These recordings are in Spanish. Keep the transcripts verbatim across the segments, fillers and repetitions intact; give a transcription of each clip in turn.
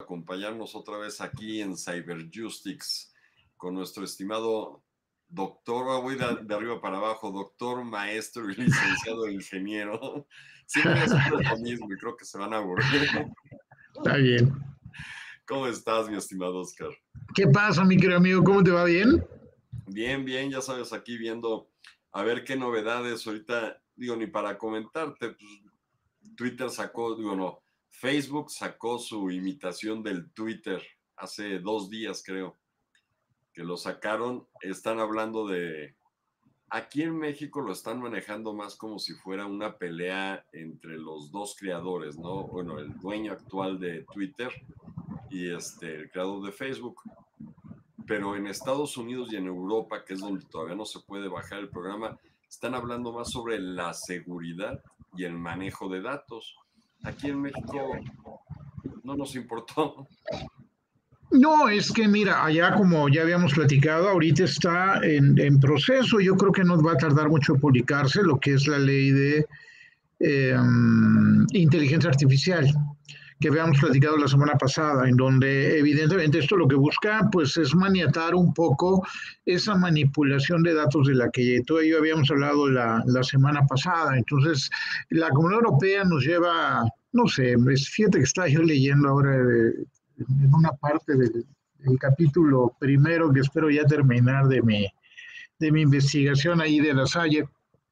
acompañarnos otra vez aquí en Cyberjustice con nuestro estimado doctor, voy de, de arriba para abajo, doctor, maestro y licenciado ingeniero. Siempre es lo mismo y creo que se van a aburrir. Está bien. ¿Cómo estás, mi estimado Oscar? ¿Qué pasa, mi querido amigo? ¿Cómo te va? ¿Bien? Bien, bien, ya sabes, aquí viendo a ver qué novedades ahorita, digo, ni para comentarte, pues, Twitter sacó, digo, no, Facebook sacó su imitación del Twitter hace dos días, creo, que lo sacaron. Están hablando de, aquí en México lo están manejando más como si fuera una pelea entre los dos creadores, ¿no? Bueno, el dueño actual de Twitter y este, el creador de Facebook. Pero en Estados Unidos y en Europa, que es donde todavía no se puede bajar el programa, están hablando más sobre la seguridad y el manejo de datos. Aquí en México no nos importó. No, es que mira, allá como ya habíamos platicado, ahorita está en, en proceso, yo creo que no va a tardar mucho en publicarse lo que es la ley de eh, inteligencia artificial, que habíamos platicado la semana pasada, en donde evidentemente esto lo que busca pues es maniatar un poco esa manipulación de datos de la que tú y yo habíamos hablado la, la semana pasada. Entonces, la Comunidad Europea nos lleva, no sé, fíjate que estaba yo leyendo ahora de, en una parte del, del capítulo primero que espero ya terminar de mi, de mi investigación ahí de La Salle.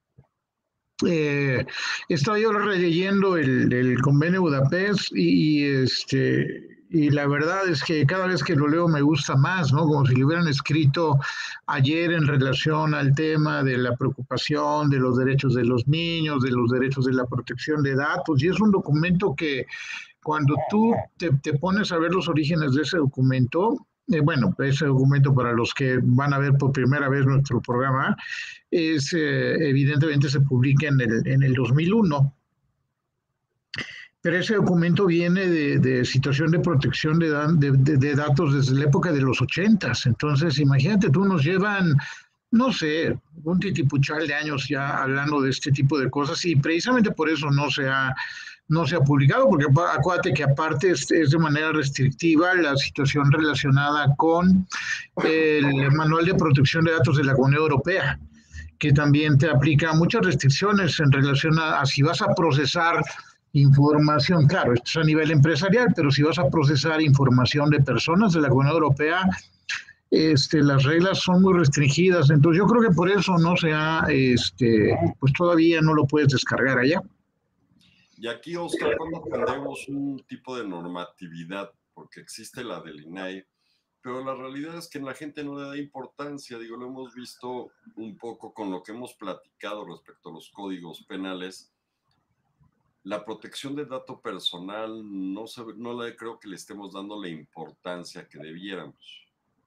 Eh, estaba yo releyendo el, el convenio de Budapest y, y, este, y la verdad es que cada vez que lo leo me gusta más, ¿no? Como si lo hubieran escrito ayer en relación al tema de la preocupación de los derechos de los niños, de los derechos de la protección de datos, y es un documento que cuando tú te, te pones a ver los orígenes de ese documento, eh, bueno, ese documento para los que van a ver por primera vez nuestro programa, es eh, evidentemente se publica en el, en el dos mil uno, pero ese documento viene de, de situación de protección de, de, de, de datos desde la época de los ochentas. Entonces, imagínate, tú nos llevan, no sé, un titipuchal de años ya hablando de este tipo de cosas y precisamente por eso no se ha, no se ha publicado, porque acuérdate que aparte es, es de manera restrictiva la situación relacionada con el Manual de Protección de Datos de la Unión Europea, que también te aplica muchas restricciones en relación a, a si vas a procesar información, claro, esto es a nivel empresarial, pero si vas a procesar información de personas de la Unión Europea, este, las reglas son muy restringidas. Entonces yo creo que por eso no se ha, este, pues todavía no lo puedes descargar allá. Y aquí, Oscar, ¿cuándo tendremos un tipo de normatividad? Porque existe la del I N A I, pero la realidad es que la gente no le da importancia. Digo, lo hemos visto un poco con lo que hemos platicado respecto a los códigos penales. La protección de dato personal no, se, no le creo que le estemos dando la importancia que debiéramos.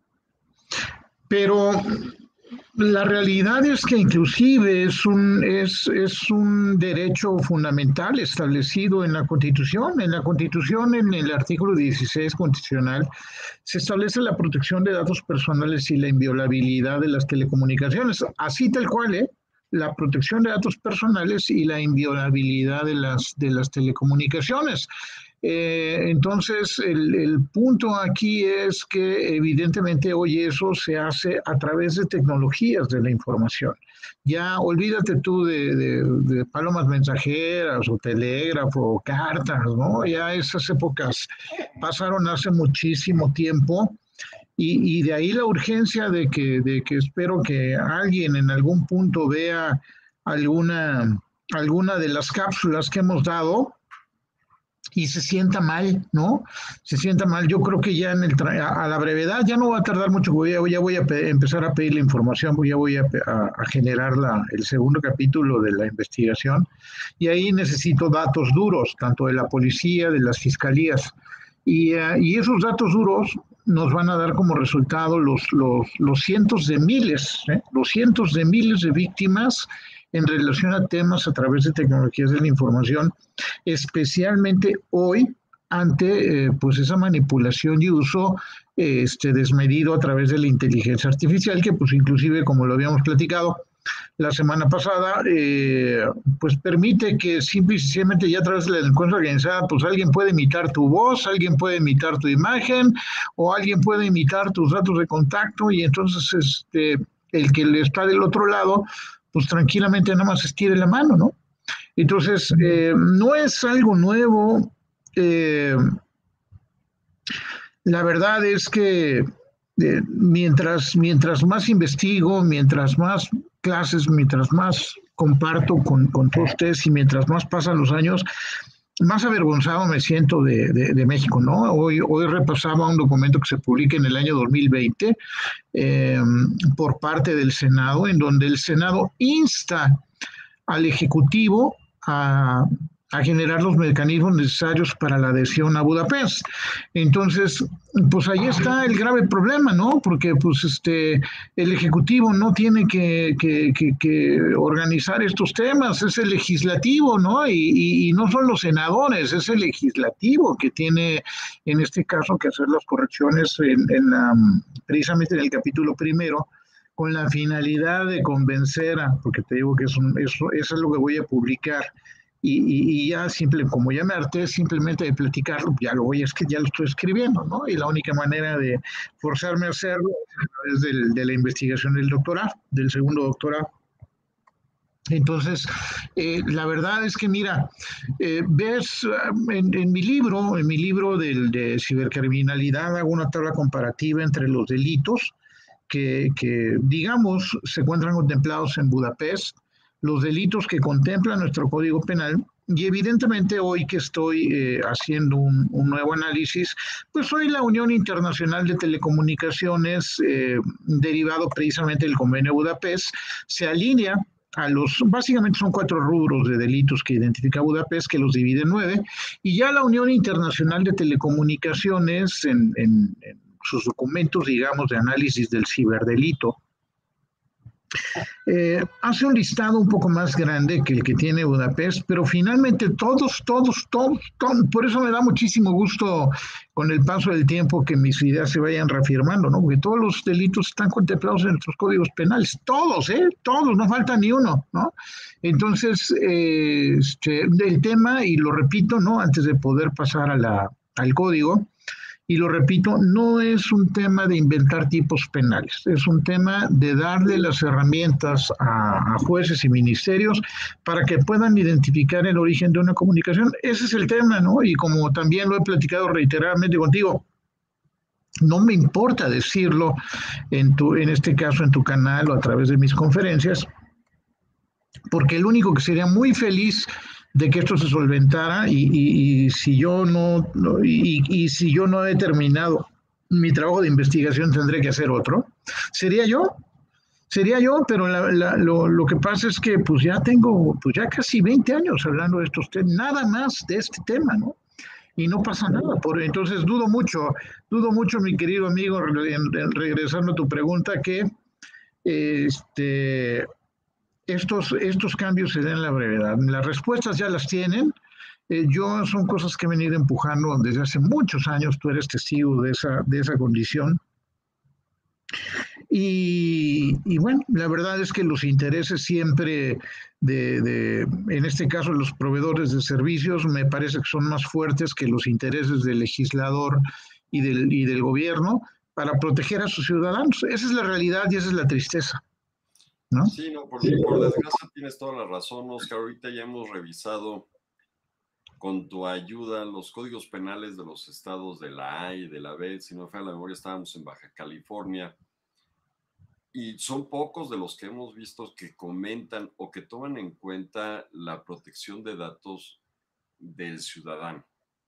Pero la realidad es que inclusive es un, es, es un derecho fundamental establecido en la Constitución. En la Constitución, en el artículo dieciséis constitucional, se establece la protección de datos personales y la inviolabilidad de las telecomunicaciones, así tal cual, ¿eh? La protección de datos personales y la inviolabilidad de las, de las telecomunicaciones. Eh, entonces, el, el punto aquí es que evidentemente hoy eso se hace a través de tecnologías de la información. Ya olvídate tú de, de, de palomas mensajeras o telégrafo o cartas, ¿no? Ya esas épocas pasaron hace muchísimo tiempo. Y, y de ahí la urgencia de que, de que espero que alguien en algún punto vea alguna, alguna de las cápsulas que hemos dado y se sienta mal, ¿no? Se sienta mal. Yo creo que ya en el a la brevedad ya no va a tardar mucho, ya, ya voy a empezar a pedir la información, ya voy a, a, a generar la, el segundo capítulo de la investigación y ahí necesito datos duros, tanto de la policía, de las fiscalías. Y, uh, y esos datos duros nos van a dar como resultado los, los, los cientos de miles, ¿eh? los cientos de miles de víctimas en relación a temas a través de tecnologías de la información, especialmente hoy ante eh, pues esa manipulación y uso este, desmedido a través de la inteligencia artificial, que pues inclusive, como lo habíamos platicado, la semana pasada, eh, pues permite que simple y sencillamente ya a través de la delincuencia organizada, pues alguien puede imitar tu voz, alguien puede imitar tu imagen, o alguien puede imitar tus datos de contacto, y entonces este, el que le está del otro lado, pues tranquilamente nada más estire la mano, ¿no? Entonces, eh, no es algo nuevo. Eh, la verdad es que eh, mientras, mientras más investigo, mientras más clases, mientras más comparto con, con todos ustedes y mientras más pasan los años, más avergonzado me siento de, de, de México, ¿no? Hoy, hoy repasaba un documento que se publica en el año dos mil veinte eh, por parte del Senado, en donde el Senado insta al Ejecutivo a, a generar los mecanismos necesarios para la adhesión a Budapest. Entonces, pues ahí está el grave problema, ¿no? Porque pues este el Ejecutivo no tiene que, que, que, que organizar estos temas, es el legislativo, ¿no? Y, y, y no son los senadores, es el legislativo que tiene en este caso que hacer las correcciones en, en um, precisamente en el capítulo primero, con la finalidad de convencer a, porque te digo que es un, eso, eso es lo que voy a publicar, y, y, y ya simple, como ya me harté simplemente de platicarlo, ya lo voy a, ya lo estoy escribiendo, ¿no? Y la única manera de forzarme a hacerlo es a través del, de la investigación del doctorado, del segundo doctorado. Entonces, eh, la verdad es que, mira, eh, ves en, en mi libro, en mi libro del, de cibercriminalidad, hago una tabla comparativa entre los delitos que, que, digamos, se encuentran contemplados en Budapest, los delitos que contempla nuestro Código Penal, y evidentemente hoy que estoy eh, haciendo un, un nuevo análisis, pues hoy la Unión Internacional de Telecomunicaciones, eh, derivado precisamente del Convenio de Budapest, se alinea a los, básicamente son cuatro rubros de delitos que identifica Budapest, que los divide en nueve, y ya la Unión Internacional de Telecomunicaciones en, en, en sus documentos, digamos, de análisis del ciberdelito, eh, hace un listado un poco más grande que el que tiene Budapest, pero finalmente todos, todos, todos, todos, por eso me da muchísimo gusto con el paso del tiempo que mis ideas se vayan reafirmando, ¿no? Porque todos los delitos están contemplados en nuestros códigos penales, todos, ¿eh? Todos, no falta ni uno, ¿no? Entonces, eh, este, el tema, y lo repito, ¿no? Antes de poder pasar a la, al código, y lo repito, no es un tema de inventar tipos penales, es un tema de darle las herramientas a, a jueces y ministerios para que puedan identificar el origen de una comunicación. Ese es el tema, ¿no? Y como también lo he platicado reiteradamente contigo, no me importa decirlo en, tu, en este caso en tu canal o a través de mis conferencias, porque el único que sería muy feliz de que esto se solventara y, y, y si yo no, no y, y si yo no he terminado mi trabajo de investigación tendré que hacer otro, sería yo, sería yo, pero la, la, lo, lo que pasa es que pues ya tengo pues ya casi veinte años hablando de estos temas, nada más de este tema, ¿no? Y no pasa nada, por, entonces dudo mucho, dudo mucho, mi querido amigo, en, en, regresando a tu pregunta, que este Estos, estos cambios se den en la brevedad. Las respuestas ya las tienen. Eh, yo son cosas que he venido empujando desde hace muchos años. Tú eres testigo de esa, de esa condición. Y, y bueno, la verdad es que los intereses siempre de, de, en este caso, los proveedores de servicios, me parece que son más fuertes que los intereses del legislador y del, y del gobierno para proteger a sus ciudadanos. Esa es la realidad y esa es la tristeza, ¿no? Sí, no, por, por desgracia tienes toda la razón, Oscar. Ahorita ya hemos revisado con tu ayuda los códigos penales de los estados de la A y de la B. Si no me falla la memoria, estábamos en Baja California. Y son pocos de los que hemos visto que comentan o que toman en cuenta la protección de datos del ciudadano.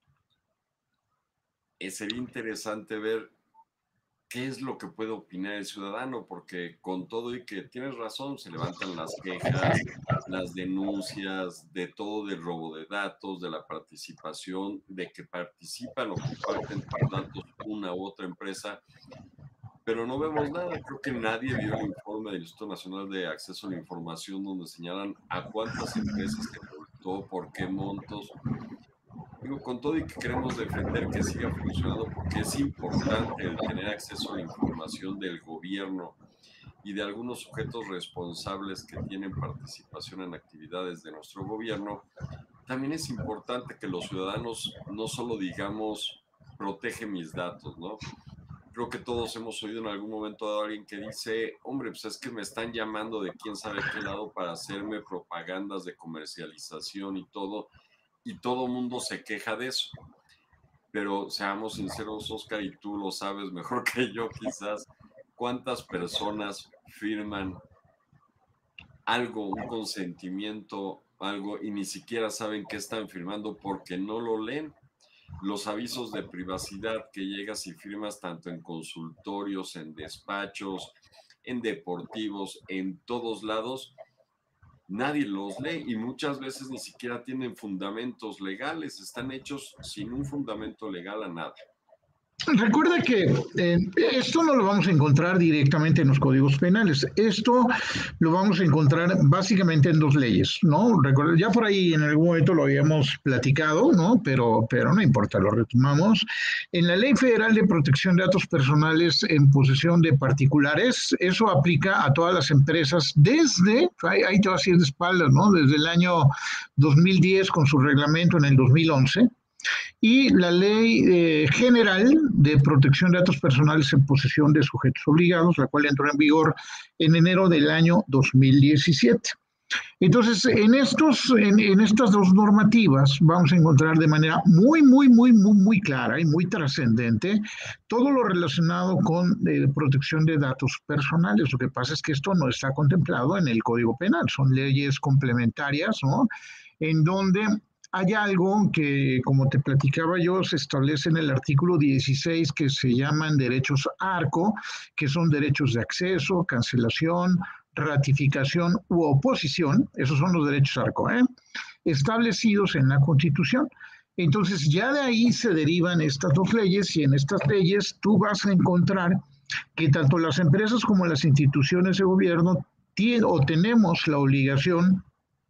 Eh, sería interesante ver qué es lo que puede opinar el ciudadano, porque con todo y que tienes razón, se levantan las quejas, las denuncias, de todo, del robo de datos, de la participación, de que participan o comparten datos una u otra empresa, pero no vemos nada. Creo que nadie vio el informe del Instituto Nacional de Acceso a la Información donde señalan a cuántas empresas se multó, por qué montos. Digo, con todo y que queremos defender que siga funcionando, porque es importante el tener acceso a la información del gobierno y de algunos sujetos responsables que tienen participación en actividades de nuestro gobierno, también es importante que los ciudadanos no solo digamos, protege mis datos, ¿no? Creo que todos hemos oído en algún momento a alguien que dice, hombre, pues es que me están llamando de quién sabe qué lado para hacerme propagandas de comercialización y todo, y todo mundo se queja de eso. Pero seamos sinceros, Oscar, y tú lo sabes mejor que yo quizás, ¿cuántas personas firman algo, un consentimiento, algo, y ni siquiera saben qué están firmando porque no lo leen? Los avisos de privacidad que llegas y firmas tanto en consultorios, en despachos, en deportivos, en todos lados, nadie los lee y muchas veces ni siquiera tienen fundamentos legales, están hechos sin un fundamento legal a nada. Recuerda que eh, esto no lo vamos a encontrar directamente en los códigos penales. Esto lo vamos a encontrar básicamente en dos leyes, ¿no? Recuerda, ya por ahí en algún momento lo habíamos platicado, ¿no? Pero, pero no importa, lo retomamos. En la Ley Federal de Protección de Datos Personales en posesión de particulares, eso aplica a todas las empresas desde, ahí, ahí te vas a ir de espaldas, ¿no? Desde el año dos mil diez con su reglamento en el dos mil once. Y la Ley eh, General de Protección de Datos Personales en posesión de sujetos obligados, la cual entró en vigor en enero del año dos mil diecisiete. Entonces, en, estos, en, en estas dos normativas vamos a encontrar de manera muy, muy, muy, muy, muy clara y muy trascendente todo lo relacionado con eh, protección de datos personales. Lo que pasa es que esto no está contemplado en el Código Penal, son leyes complementarias, ¿no? En donde hay algo que, como te platicaba yo, se establece en el artículo dieciséis que se llaman derechos ARCO, que son derechos de acceso, cancelación, ratificación u oposición, esos son los derechos ARCO, ¿eh? establecidos en la Constitución. Entonces ya de ahí se derivan estas dos leyes y en estas leyes tú vas a encontrar que tanto las empresas como las instituciones de gobierno tienen o tenemos la obligación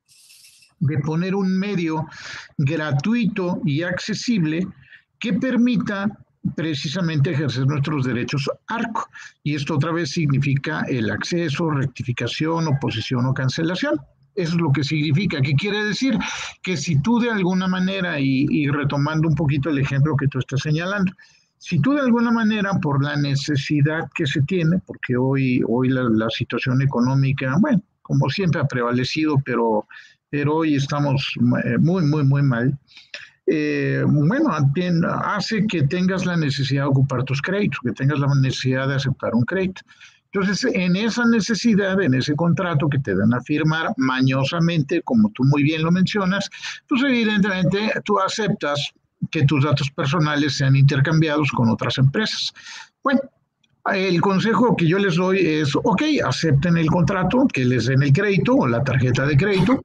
de poner un medio gratuito y accesible que permita precisamente ejercer nuestros derechos ARCO. Y esto otra vez significa el acceso, rectificación, oposición o cancelación. Eso es lo que significa. ¿Qué quiere decir? Que si tú de alguna manera, y, y retomando un poquito el ejemplo que tú estás señalando, si tú de alguna manera por la necesidad que se tiene, porque hoy, hoy la, la situación económica, bueno, como siempre ha prevalecido, pero pero hoy estamos muy, muy, muy mal, eh, bueno, hace que tengas la necesidad de ocupar tus créditos, que tengas la necesidad de aceptar un crédito. Entonces, en esa necesidad, en ese contrato que te dan a firmar mañosamente, como tú muy bien lo mencionas, pues evidentemente tú aceptas que tus datos personales sean intercambiados con otras empresas. Bueno, el consejo que yo les doy es, ok, acepten el contrato, que les den el crédito o la tarjeta de crédito,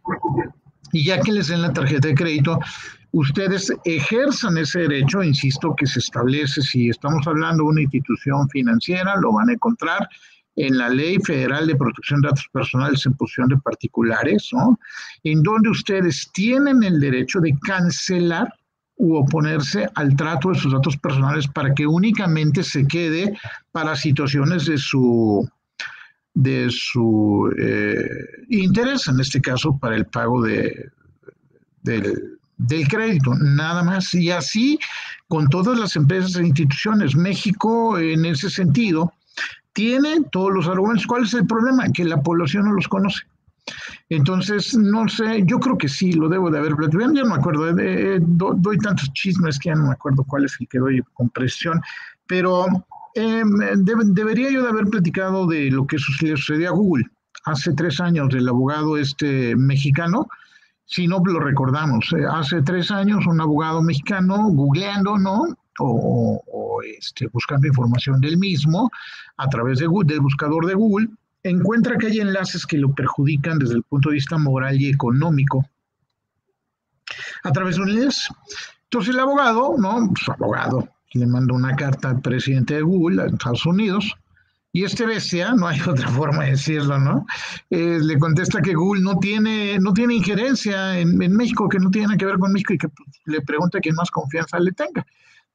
y ya que les den la tarjeta de crédito, ustedes ejerzan ese derecho, insisto, que se establece, si estamos hablando de una institución financiera, lo van a encontrar en la Ley Federal de Protección de Datos Personales en posesión de particulares, ¿no? En donde ustedes tienen el derecho de cancelar u oponerse al trato de sus datos personales para que únicamente se quede para situaciones de su, de su eh, interés, en este caso para el pago de, del, del crédito, nada más. Y así con todas las empresas e instituciones. México, en ese sentido, tiene todos los argumentos. ¿Cuál es el problema? Que la población no los conoce. Entonces, no sé, yo creo que sí, lo debo de haber platicado, ya no me acuerdo, eh, do, doy tantos chismes que ya no me acuerdo cuál es el que doy con presión, pero eh, de, debería yo de haber platicado de lo que le sucedió a Google hace tres años, del abogado este mexicano, si no lo recordamos, eh, hace tres años un abogado mexicano googleando, ¿no? O, o este, buscando información del mismo a través de Google, del buscador de Google, encuentra que hay enlaces que lo perjudican desde el punto de vista moral y económico a través de un enlace. Entonces el abogado, ¿no? Su abogado le manda una carta al presidente de Google en Estados Unidos y este bestia, no hay otra forma de decirlo, ¿no? Eh, le contesta que Google no tiene, no tiene injerencia en, en México, que no tiene nada que ver con México y que pues, le pregunta quién más confianza le tenga.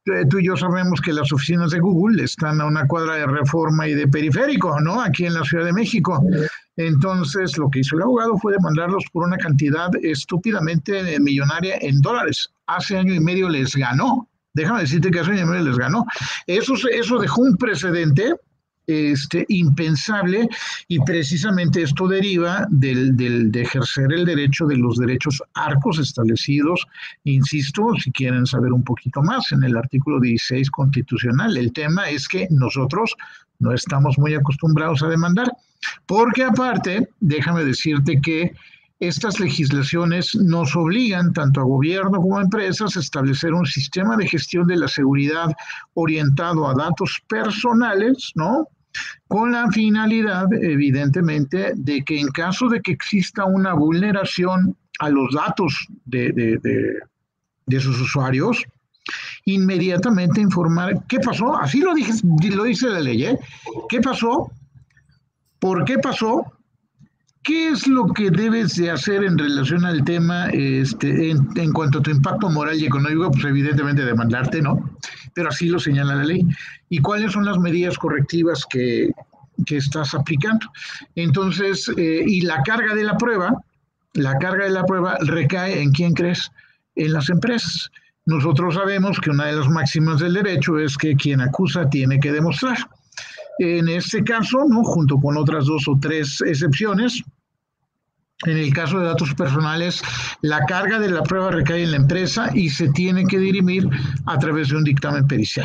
eh, tú y yo sabemos que las oficinas de Google están a una cuadra de Reforma y de Periférico, ¿no? Aquí en la Ciudad de México. Entonces, lo que hizo el abogado fue demandarlos por una cantidad estúpidamente millonaria en dólares. Hace año y medio les ganó. Déjame decirte que hace año y medio les ganó. Eso, eso dejó un precedente este, impensable, y precisamente esto deriva del, del, de ejercer el derecho de los derechos arcos establecidos, insisto, si quieren saber un poquito más, en el artículo dieciséis constitucional. El tema es que nosotros no estamos muy acostumbrados a demandar, porque aparte, déjame decirte que estas legislaciones nos obligan, tanto a gobierno como a empresas, a establecer un sistema de gestión de la seguridad orientado a datos personales, ¿no? Con la finalidad, evidentemente, de que en caso de que exista una vulneración a los datos de, de, de, de sus usuarios, inmediatamente informar qué pasó. Así lo, dije, lo dice la ley, ¿eh? ¿Qué pasó? ¿Por qué pasó? ¿Qué es lo que debes de hacer en relación al tema este, en, en cuanto a tu impacto moral y económico? Pues evidentemente demandarte, ¿no? Pero así lo señala la ley. ¿Y cuáles son las medidas correctivas que, que estás aplicando? Entonces, eh, y la carga de la prueba, la carga de la prueba recae en quién crees, en las empresas. Nosotros sabemos que una de las máximas del derecho es que quien acusa tiene que demostrar. En este caso, ¿no? Junto con otras dos o tres excepciones, en el caso de datos personales, la carga de la prueba recae en la empresa y se tiene que dirimir a través de un dictamen pericial.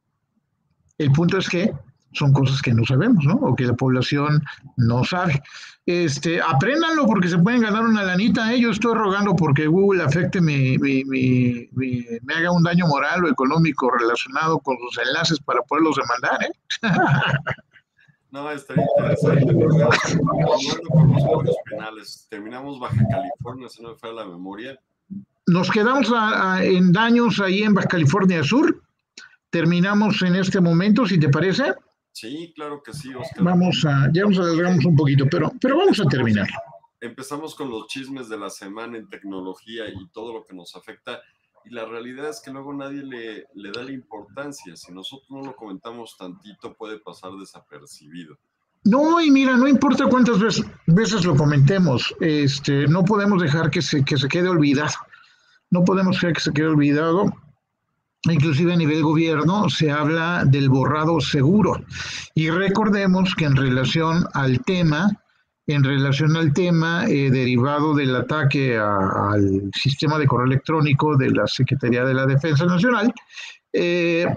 El punto es que son cosas que no sabemos, ¿no? O que la población no sabe. Este, apréndanlo porque se pueden ganar una lanita, ¿eh? Yo estoy rogando porque Google afecte mi, mi, mi, mi, me haga un daño moral o económico relacionado con sus enlaces para poderlos demandar, ¿eh? No, estaría interesante. Continuando con los códigos penales, terminamos Baja California, si no me falla la memoria. Nos quedamos a, a, en daños ahí en Baja California Sur. Terminamos en este momento, si te parece. Sí, claro que sí, Oscar. Vamos a, ya nos alargamos un poquito, pero, pero vamos a terminar. Empezamos con los chismes de la semana en tecnología y todo lo que nos afecta, y la realidad es que luego nadie le, le da la importancia. Si nosotros no lo comentamos tantito, puede pasar desapercibido. No, y mira, no importa cuántas veces, veces lo comentemos, este, no podemos dejar que se, que se quede olvidado. No podemos dejar que se quede olvidado. Inclusive a nivel gobierno se habla del borrado seguro. Y recordemos que en relación al tema, en relación al tema eh, derivado del ataque a, al sistema de correo electrónico de la Secretaría de la Defensa Nacional, eh,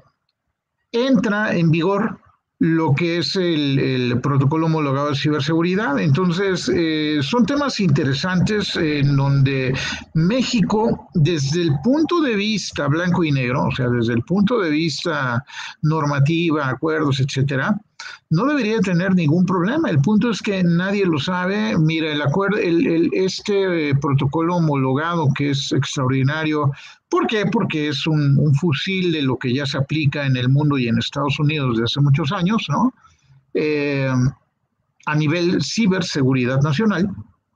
entra en vigor lo que es el, el protocolo homologado de ciberseguridad. Entonces, eh, son temas interesantes en donde México, desde el punto de vista blanco y negro, o sea, desde el punto de vista normativa, acuerdos, etcétera, no debería tener ningún problema. El punto es que nadie lo sabe. Mira, el acuerdo, el, el, este eh, protocolo homologado, que es extraordinario. ¿Por qué? Porque es un, un fusil de lo que ya se aplica en el mundo y en Estados Unidos desde hace muchos años, ¿no? Eh, a nivel ciberseguridad nacional,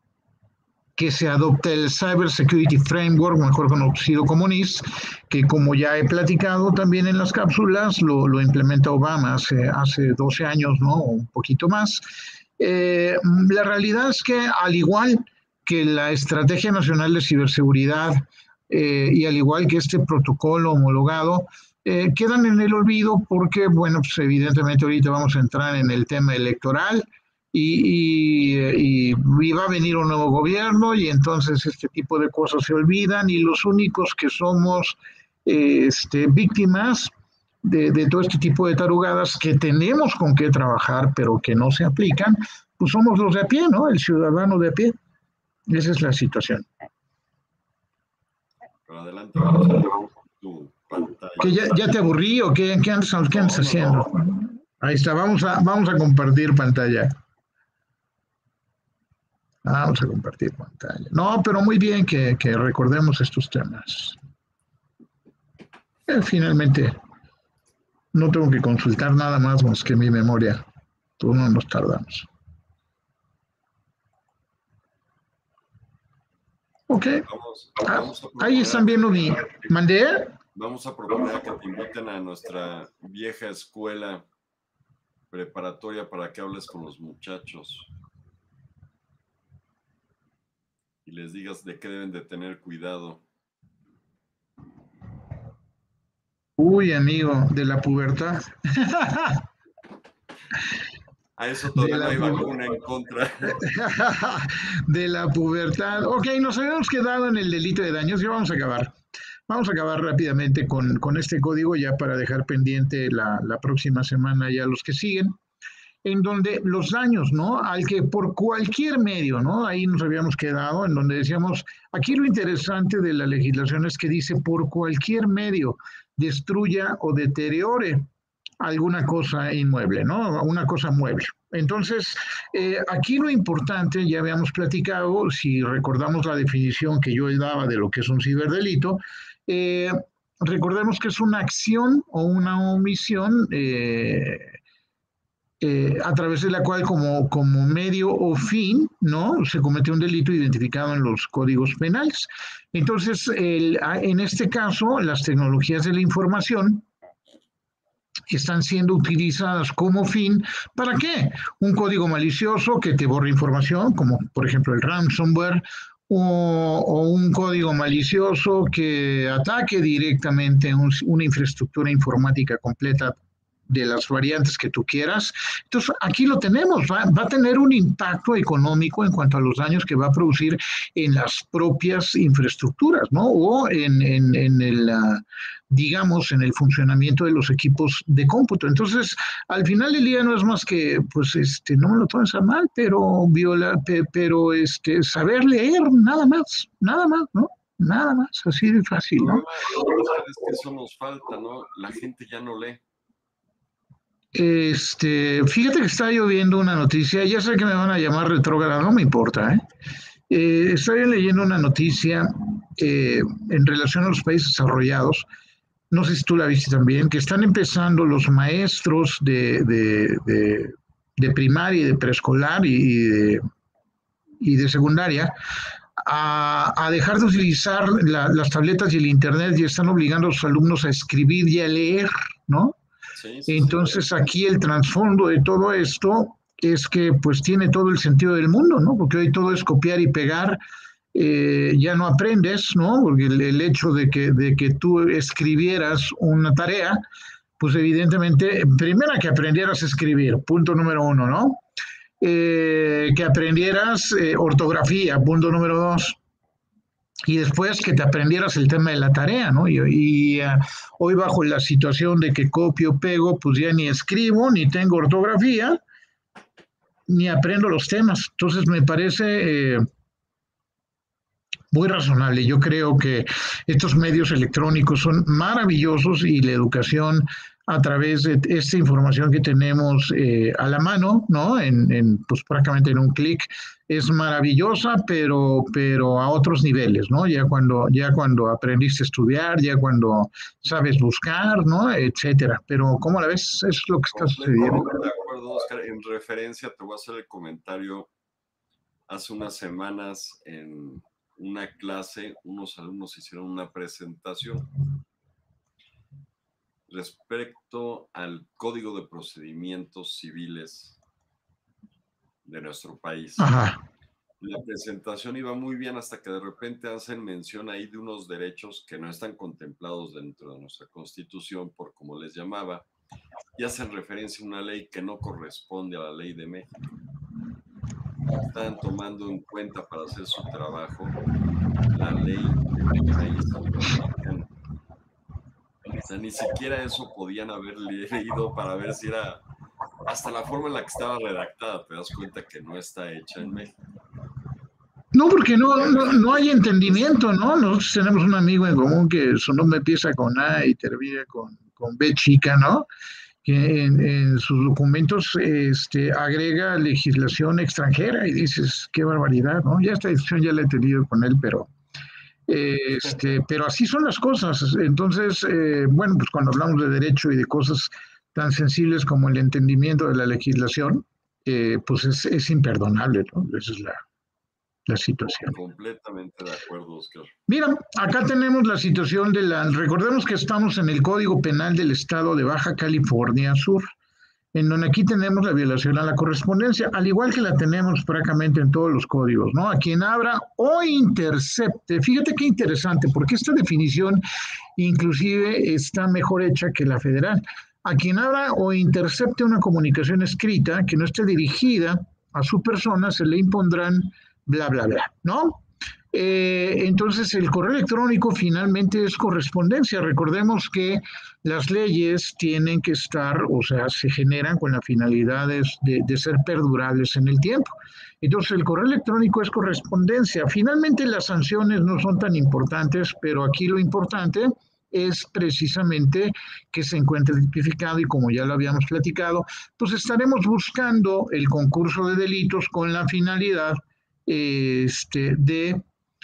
que se adopta el Cyber Security Framework, mejor conocido como N I S, que como ya he platicado también en las cápsulas, lo, lo implementa Obama hace, hace doce años, ¿no? O un poquito más. Eh, la realidad es que, al igual que la Estrategia Nacional de Ciberseguridad, Eh, y al igual que este protocolo homologado, eh, quedan en el olvido porque, bueno, pues evidentemente ahorita vamos a entrar en el tema electoral y, y, y va a venir un nuevo gobierno y entonces este tipo de cosas se olvidan y los únicos que somos eh, este, víctimas de, de todo este tipo de tarugadas que tenemos con qué trabajar pero que no se aplican, pues somos los de a pie, ¿no? El ciudadano de a pie. Esa es la situación. Adelante, vamos a ver tu pantalla. ¿Que ya, ya te aburrí o qué, qué andas, qué andas no, haciendo? No, no. Ahí está, vamos a, vamos a compartir pantalla. Vamos a compartir pantalla. No, pero muy bien que, que recordemos estos temas. Eh, finalmente, no tengo que consultar nada más más que mi memoria. Tú no nos tardamos. Ok. Vamos, vamos ah, ahí están viendo mi... ¿Mandé? Vamos a proponer que te inviten a nuestra vieja escuela preparatoria para que hables con los muchachos y les digas de qué deben de tener cuidado. Uy, amigo, de la pubertad. A eso todavía no hay vacuna en contra. De la pubertad. Ok, nos habíamos quedado en el delito de daños y vamos a acabar. Vamos a acabar rápidamente con, con este código ya para dejar pendiente la, la próxima semana ya los que siguen, en donde los daños, ¿no? Al que por cualquier medio, ¿no? Ahí nos habíamos quedado, en donde decíamos, aquí lo interesante de la legislación es que dice por cualquier medio destruya o deteriore alguna cosa inmueble, ¿no? Una cosa mueble. Entonces, eh, aquí lo importante, ya habíamos platicado, si recordamos la definición que yo daba de lo que es un ciberdelito, eh, recordemos que es una acción o una omisión eh, eh, a través de la cual como, como medio o fin, ¿no? Se cometió un delito identificado en los códigos penales. Entonces, el, en este caso, las tecnologías de la información están siendo utilizadas como fin, ¿para qué? Un código malicioso que te borra información, como por ejemplo el ransomware, o, o un código malicioso que ataque directamente un, una infraestructura informática completa de las variantes que tú quieras. Entonces, aquí lo tenemos, va, va a tener un impacto económico en cuanto a los daños que va a producir en las propias infraestructuras, ¿no? O en, en, en el, uh, digamos, en el funcionamiento de los equipos de cómputo. Entonces, al final del día no es más que, pues, este, no me lo tomes a mal, pero viola, pe, pero este, saber leer, nada más, nada más, ¿no? Nada más, así de fácil, ¿no? Es que eso nos falta, ¿no? La gente ya no lee. Este, fíjate que está lloviendo una noticia, ya sé que me van a llamar retrógrado, no me importa, ¿eh? Eh, estoy leyendo una noticia eh, en relación a los países desarrollados, no sé si tú la viste también, que están empezando los maestros de, de, de, de primaria y de preescolar y de, y de secundaria a, a dejar de utilizar la, las tabletas y el internet y están obligando a sus alumnos a escribir y a leer, ¿no? Sí, sí, Entonces sí. Aquí el trasfondo de todo esto es que pues tiene todo el sentido del mundo, ¿no? Porque hoy todo es copiar y pegar, eh, ya no aprendes, ¿no? Porque el, el hecho de que, de que tú escribieras una tarea, pues evidentemente, primero que aprendieras a escribir, punto número uno, ¿no? Eh, que aprendieras eh, ortografía, punto número dos. Y después que te aprendieras el tema de la tarea, ¿no? Y, y uh, hoy bajo la situación de que copio, pego, pues ya ni escribo, ni tengo ortografía, ni aprendo los temas. Entonces me parece eh, muy razonable. Yo creo que estos medios electrónicos son maravillosos y la educación a través de esta información que tenemos eh, a la mano, ¿no? En, en, pues prácticamente en un clic, es maravillosa, pero, pero a otros niveles, ¿no? Ya cuando, ya cuando aprendiste a estudiar, ya cuando sabes buscar, ¿no? Etcétera. Pero ¿cómo la ves? Eso es lo que está sucediendo. De acuerdo, Oscar. En referencia, te voy a hacer el comentario. Hace unas semanas en una clase, unos alumnos hicieron una presentación respecto al Código de Procedimientos Civiles de nuestro país. Ajá. La presentación iba muy bien hasta que de repente hacen mención ahí de unos derechos que no están contemplados dentro de nuestra Constitución, por como les llamaba, y hacen referencia a una ley que no corresponde a la ley de México. Están tomando en cuenta para hacer su trabajo la ley del país mexicano. O sea, ni siquiera eso podían haber leído para ver si era hasta la forma en la que estaba redactada. Te das cuenta que no está hecha en México. No, porque no, no, no hay entendimiento, ¿no? Nosotros tenemos un amigo en común que su nombre empieza con A y termina con, con B chica, ¿no? Que en, en sus documentos este, agrega legislación extranjera y dices, qué barbaridad, ¿no? Ya esta decisión ya la he tenido con él, pero... Este, pero así son las cosas. Entonces, eh, bueno, pues cuando hablamos de derecho y de cosas tan sensibles como el entendimiento de la legislación, eh, pues es, es imperdonable, ¿no? Esa es la, la situación. Completamente de acuerdo, Oscar. Mira, acá tenemos la situación de la, recordemos que estamos en el Código Penal del Estado de Baja California Sur, en donde aquí tenemos la violación a la correspondencia, al igual que la tenemos prácticamente en todos los códigos, ¿no? A quien abra o intercepte, fíjate qué interesante, porque esta definición inclusive está mejor hecha que la federal. A quien abra o intercepte una comunicación escrita que no esté dirigida a su persona, se le impondrán bla, bla, bla, ¿no? Eh, entonces, el correo electrónico finalmente es correspondencia. Recordemos que las leyes tienen que estar, o sea, se generan con la finalidad de, de ser perdurables en el tiempo. Entonces, el correo electrónico es correspondencia. Finalmente, las sanciones no son tan importantes, pero aquí lo importante es precisamente que se encuentre tipificado y como ya lo habíamos platicado, pues estaremos buscando el concurso de delitos con la finalidad este, de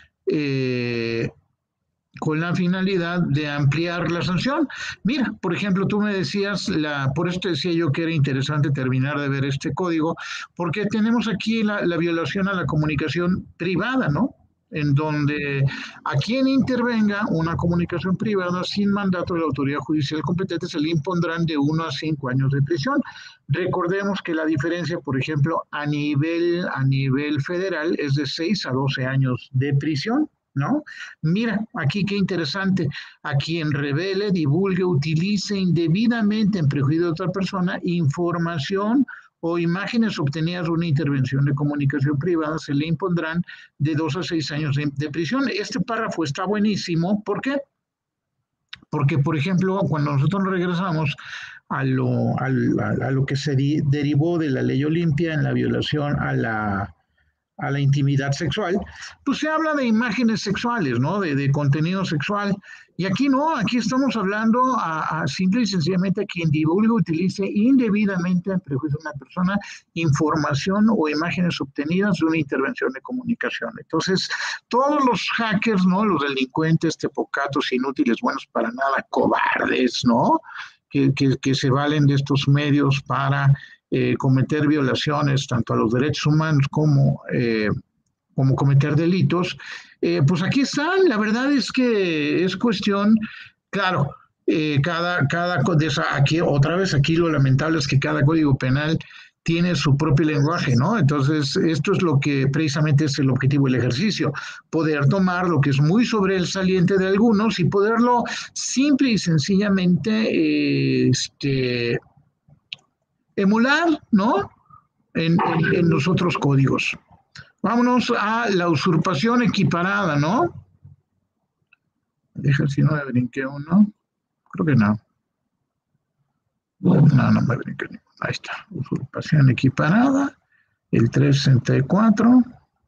Eh, con la finalidad de ampliar la sanción. Mira, por ejemplo, tú me decías, la, por eso te decía yo que era interesante terminar de ver este código, porque tenemos aquí la, la violación a la comunicación privada, ¿no? En donde a quien intervenga una comunicación privada sin mandato de la autoridad judicial competente se le impondrán de uno a cinco años de prisión. Recordemos que la diferencia, por ejemplo, a nivel, a nivel federal es de seis a doce años de prisión, ¿no? Mira, aquí qué interesante, a quien revele, divulgue, utilice indebidamente en perjuicio de otra persona información o imágenes obtenidas de una intervención de comunicación privada, se le impondrán de dos a seis años de, de prisión. Este párrafo está buenísimo, ¿por qué? Porque, por ejemplo, cuando nosotros regresamos a lo, a, a, a lo que se di, derivó de la ley Olimpia en la violación a la, a la intimidad sexual, pues se habla de imágenes sexuales, ¿no? De, de contenido sexual. Y aquí no, aquí estamos hablando a, a simple y sencillamente a quien divulgue, utilice indebidamente en perjuicio de una persona información o imágenes obtenidas de una intervención de comunicación. Entonces, todos los hackers, ¿no? Los delincuentes, tepocatos, inútiles, buenos para nada, cobardes, ¿no? Que, que, que se valen de estos medios para eh, cometer violaciones tanto a los derechos humanos como, eh, como cometer delitos, eh, pues aquí están. La verdad es que es cuestión, claro, eh, cada, cada, aquí, otra vez aquí lo lamentable es que cada código penal tiene su propio lenguaje, ¿no? Entonces, esto es lo que precisamente es el objetivo del ejercicio, poder tomar lo que es muy sobresaliente de algunos y poderlo simple y sencillamente eh, este, emular, ¿no? En, en, en los otros códigos. Vámonos a la usurpación equiparada, ¿no? Deja si no me brinqué uno. Creo que no. No, no me brinqué ninguno. Ahí está. Usurpación equiparada. El trescientos sesenta y cuatro.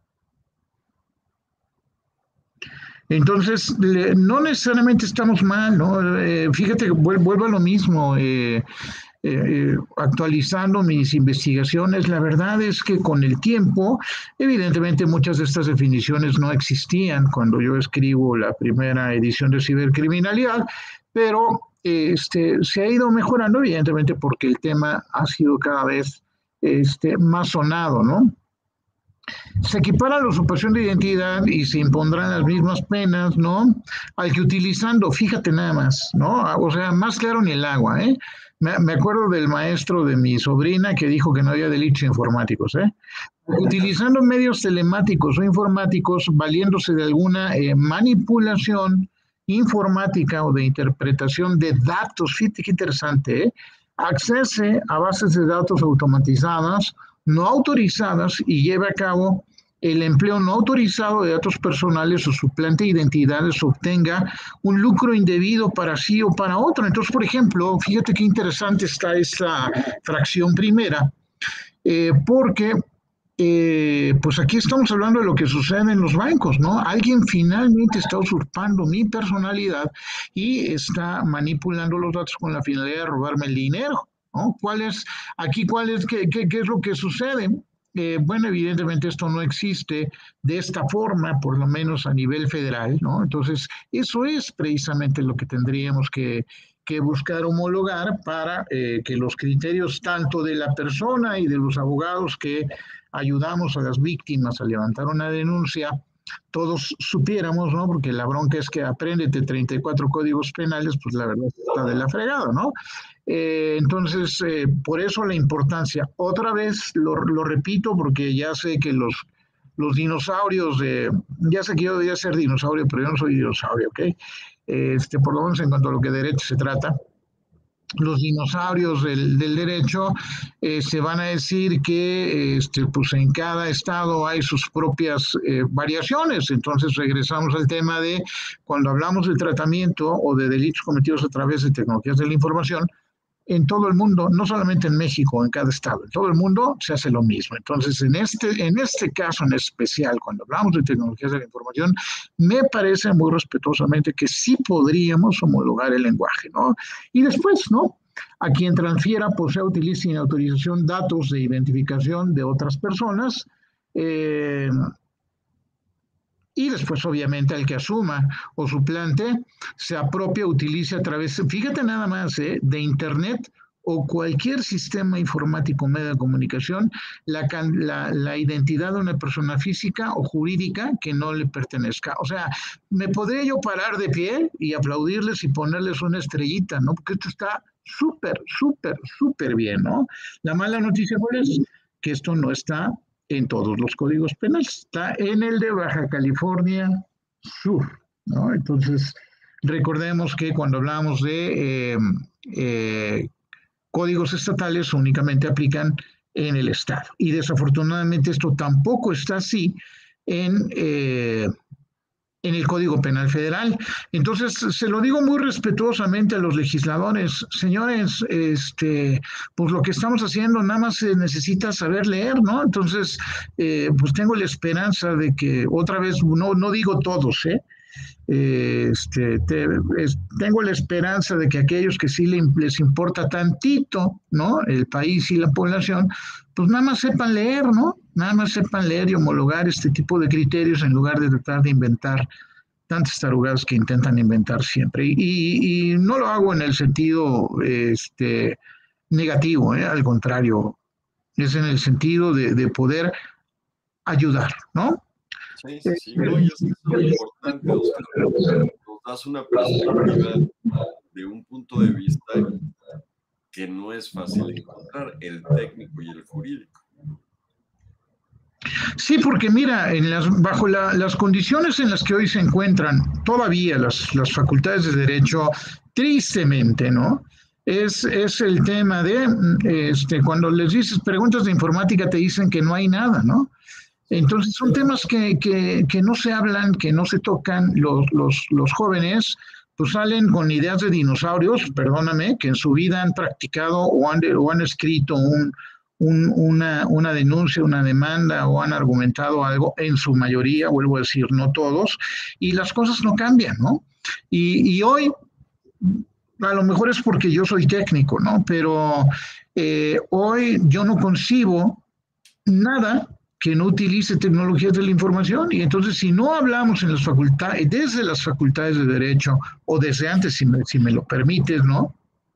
Entonces, le, no necesariamente estamos mal, ¿no? Eh, fíjate que vuelvo a lo mismo. Eh, Eh, actualizando mis investigaciones, la verdad es que con el tiempo, evidentemente muchas de estas definiciones no existían cuando yo escribo la primera edición de cibercriminalidad, pero este, se ha ido mejorando, evidentemente porque el tema ha sido cada vez este, más sonado, ¿no? Se equipara la usurpación de identidad y se impondrán las mismas penas, ¿no? Al que utilizando, fíjate nada más, ¿no? O sea, más claro ni el agua, ¿eh? Me, me acuerdo del maestro de mi sobrina que dijo que no había delitos informáticos, ¿eh? Utilizando medios telemáticos o informáticos, valiéndose de alguna eh, manipulación informática o de interpretación de datos, fíjate qué interesante, ¿eh? Accese a bases de datos automatizadas, no autorizadas y lleve a cabo el empleo no autorizado de datos personales o suplante identidades, obtenga un lucro indebido para sí o para otro. Entonces, por ejemplo, fíjate qué interesante está esta fracción primera, eh, porque eh, pues aquí estamos hablando de lo que sucede en los bancos, ¿no? Alguien finalmente está usurpando mi personalidad y está manipulando los datos con la finalidad de robarme el dinero, ¿no? ¿Cuál es, aquí cuál es, qué, qué, qué es lo que sucede? Eh, bueno, evidentemente esto no existe de esta forma, por lo menos a nivel federal, ¿no? Entonces, eso es precisamente lo que tendríamos que, que buscar homologar para eh, que los criterios tanto de la persona y de los abogados que ayudamos a las víctimas a levantar una denuncia, todos supiéramos, ¿no? Porque la bronca es que apréndete treinta y cuatro códigos penales, pues la verdad está de la fregada, ¿no? Eh, entonces, eh, por eso la importancia. Otra vez lo, lo repito porque ya sé que los, los dinosaurios, de, ya sé que yo debería ser dinosaurio, pero yo no soy dinosaurio, ¿ok? Este, por lo menos en cuanto a lo que de derecho se trata. Los dinosaurios del, del derecho eh, se van a decir que este, pues en cada estado hay sus propias eh, variaciones. Entonces regresamos al tema de cuando hablamos de tratamiento o de delitos cometidos a través de tecnologías de la información, en todo el mundo, no solamente en México, en cada estado, en todo el mundo se hace lo mismo. Entonces, en este, en este caso en especial, cuando hablamos de tecnologías de la información, me parece muy respetuosamente que sí podríamos homologar el lenguaje, ¿no? Y después, ¿no? A quien transfiera, posea, utilice sin autorización datos de identificación de otras personas, eh, y después, obviamente, al que asuma o suplante, se apropia, utilice a través, fíjate nada más, ¿eh? de Internet o cualquier sistema informático, medio de comunicación, la, la, la identidad de una persona física o jurídica que no le pertenezca. O sea, me podría yo parar de pie y aplaudirles y ponerles una estrellita, ¿no? Porque esto está súper, súper, súper bien, ¿no? La mala noticia, ¿cuál es? Que esto no está en todos los códigos penales, está en el de Baja California Sur, ¿no? Entonces, recordemos que cuando hablamos de eh, eh, códigos estatales únicamente aplican en el estado, y desafortunadamente esto tampoco está así en, eh, en el Código Penal Federal. Entonces, se lo digo muy respetuosamente a los legisladores, señores, este, pues lo que estamos haciendo nada más se necesita saber leer, ¿no? Entonces, eh, pues tengo la esperanza de que otra vez, no, no digo todos, ¿eh? Este, te, es, tengo la esperanza de que aquellos que sí les, les importa tantito, ¿no? El país y la población, pues nada más sepan leer, ¿no? Nada más sepan leer y homologar este tipo de criterios en lugar de tratar de inventar tantas tarugadas que intentan inventar siempre. Y, y, y no lo hago en el sentido este, negativo, ¿eh? Al contrario, es en el sentido de, de poder ayudar, ¿no? Sí, sí, sí, no, y es, es lo importante, Oscar, nos das una perspectiva de un punto de vista que no es fácil encontrar, el técnico y el jurídico. Sí, porque mira, en las, bajo la, las condiciones en las que hoy se encuentran todavía las, las facultades de Derecho, tristemente, ¿no? Es, es el tema de, este, cuando les dices preguntas de informática te dicen que no hay nada, ¿no? Entonces son temas que, que, que no se hablan, que no se tocan, los, los, los jóvenes pues salen con ideas de dinosaurios, perdóname, que en su vida han practicado o han, o han escrito un, un, una, una denuncia, una demanda o han argumentado algo, en su mayoría, vuelvo a decir, no todos, y las cosas no cambian, ¿no? Y, y hoy, a lo mejor es porque yo soy técnico, ¿no? Pero eh, hoy yo no concibo nada que no utilice tecnologías de la información, y entonces si no hablamos en las facultades, desde las facultades de Derecho, o desde antes, si me, si me lo permites, ¿no?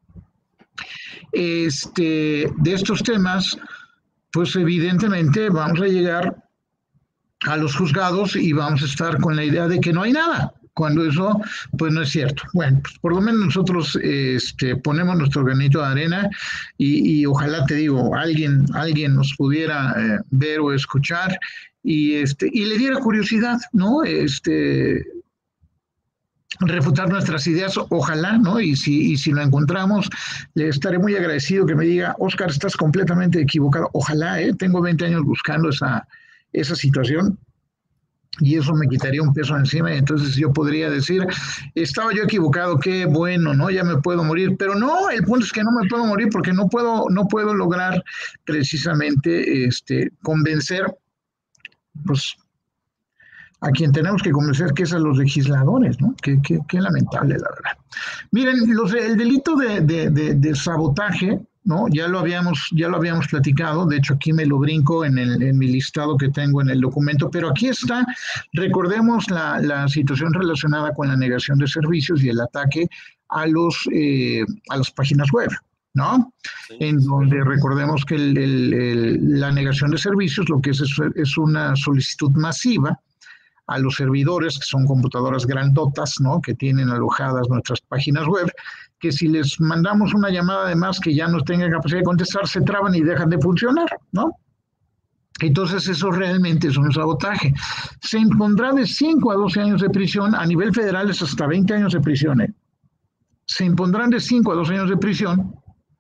Este, de estos temas, pues evidentemente vamos a llegar a los juzgados y vamos a estar con la idea de que no hay nada, cuando eso pues no es cierto. Bueno, pues por lo menos nosotros este, ponemos nuestro granito de arena y, y ojalá, te digo, alguien, alguien nos pudiera eh, ver o escuchar y, este, y le diera curiosidad, ¿no? Este, refutar nuestras ideas, ojalá, ¿no? Y si, y si lo encontramos, le estaré muy agradecido que me diga, Oscar, estás completamente equivocado. Ojalá, ¿eh? Tengo veinte años buscando esa, esa situación. Y eso me quitaría un peso encima, y entonces yo podría decir, estaba yo equivocado, qué bueno, ¿no? Ya me puedo morir, pero no, el punto es que no me puedo morir porque no puedo, no puedo lograr precisamente este, convencer, pues, a quien tenemos que convencer, que es a los legisladores, ¿no? Qué, qué, qué lamentable, la verdad. Miren, los, el delito de, de, de, de sabotaje, ¿no? Ya lo habíamos, ya lo habíamos platicado, de hecho aquí me lo brinco en, el, en mi listado que tengo en el documento, pero aquí está, recordemos la, la situación relacionada con la negación de servicios y el ataque a, los, eh, a las páginas web, ¿no? Sí, en sí. Donde recordemos que el, el, el, la negación de servicios lo que es, es es una solicitud masiva a los servidores, que son computadoras grandotas, ¿no? Que tienen alojadas nuestras páginas web, que si les mandamos una llamada de más que ya no tengan capacidad de contestar, se traban y dejan de funcionar, ¿no? Entonces eso realmente es un sabotaje. Se impondrá de cinco a doce años de prisión, a nivel federal es hasta veinte años de prisión, ¿eh? Se impondrán de cinco a doce años de prisión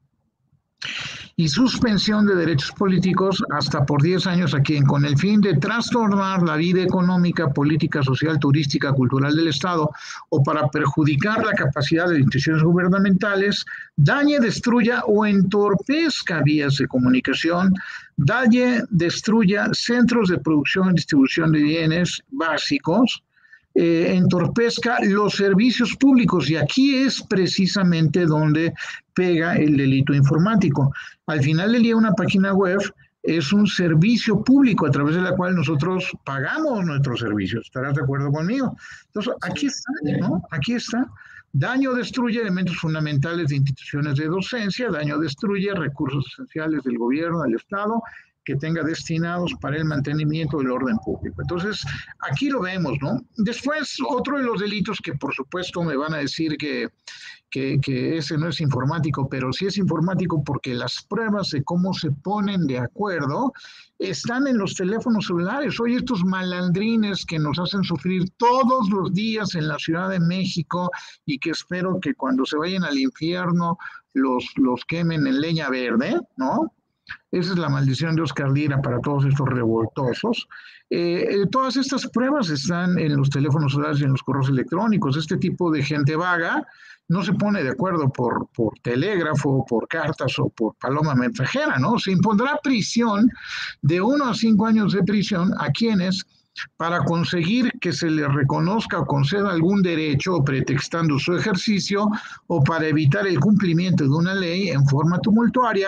y suspensión de derechos políticos hasta por diez años a quien, con el fin de trastornar la vida económica, política, social, turística, cultural del Estado o para perjudicar la capacidad de instituciones gubernamentales, dañe, destruya o entorpezca vías de comunicación, dañe, destruya centros de producción y distribución de bienes básicos, Eh, entorpezca los servicios públicos, y aquí es precisamente donde pega el delito informático. Al final del día, una página web es un servicio público a través de la cual nosotros pagamos nuestros servicios. ¿Estarás de acuerdo conmigo? Entonces, aquí está, ¿no? Aquí está. Daño o destruye elementos fundamentales de instituciones de docencia, daño o destruye recursos esenciales del gobierno, del Estado, que tenga destinados para el mantenimiento del orden público. Entonces, aquí lo vemos, ¿no? Después, otro de los delitos que por supuesto me van a decir que, que, que ese no es informático, pero sí es informático porque las pruebas de cómo se ponen de acuerdo están en los teléfonos celulares. Hoy estos malandrines que nos hacen sufrir todos los días en la Ciudad de México y que espero que cuando se vayan al infierno los, los quemen en leña verde, ¿no? Esa es la maldición de Oscar Lira para todos estos revoltosos. Eh, todas estas pruebas están en los teléfonos celulares y en los correos electrónicos. Este tipo de gente vaga no se pone de acuerdo por, por telégrafo, por cartas o por paloma mensajera, ¿no? Se impondrá prisión de uno a cinco años de prisión a quienes, para conseguir que se les reconozca o conceda algún derecho o pretextando su ejercicio o para evitar el cumplimiento de una ley en forma tumultuaria,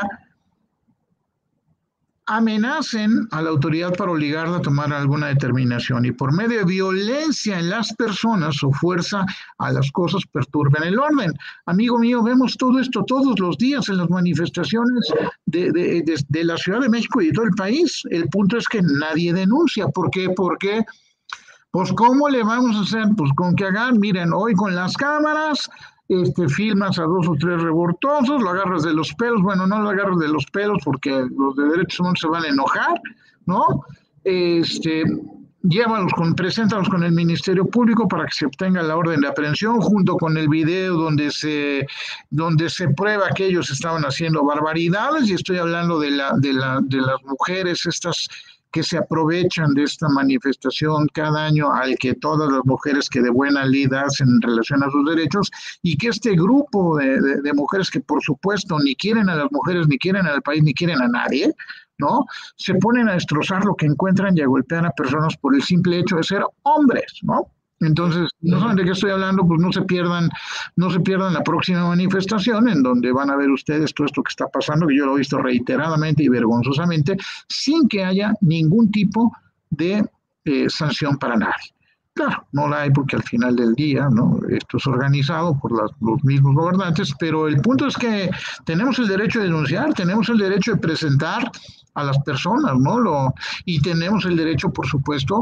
amenacen a la autoridad para obligarla a tomar alguna determinación y por medio de violencia en las personas o fuerza a las cosas perturben el orden. Amigo mío, vemos todo esto todos los días en las manifestaciones de, de, de, de la Ciudad de México y de todo el país. El punto es que nadie denuncia. ¿Por qué? Porque, pues, ¿cómo le vamos a hacer? Pues con que hagan, miren, hoy con las cámaras, Este, filmas a dos o tres revoltosos, lo agarras de los pelos, bueno, no lo agarras de los pelos porque los de derechos humanos se van a enojar, ¿no? Este, llévalos con, preséntalos con el Ministerio Público para que se obtenga la orden de aprehensión junto con el video donde se, donde se prueba que ellos estaban haciendo barbaridades, y estoy hablando de, la, de, la, de las mujeres estas que se aprovechan de esta manifestación cada año al que todas las mujeres que de buena lid hacen en relación a sus derechos, y que este grupo de, de, de mujeres que por supuesto ni quieren a las mujeres, ni quieren al país, ni quieren a nadie, ¿no? Se ponen a destrozar lo que encuentran y a golpear a personas por el simple hecho de ser hombres, ¿no? Entonces, no saben de qué estoy hablando, pues no se pierdan, no se pierdan la próxima manifestación en donde van a ver ustedes todo esto que está pasando, que yo lo he visto reiteradamente y vergonzosamente, sin que haya ningún tipo de eh, sanción para nadie. Claro, no la hay porque al final del día, ¿no? Esto es organizado por las, los mismos gobernantes, pero el punto es que tenemos el derecho de denunciar, tenemos el derecho de presentar a las personas, ¿no? Lo, y tenemos el derecho, por supuesto,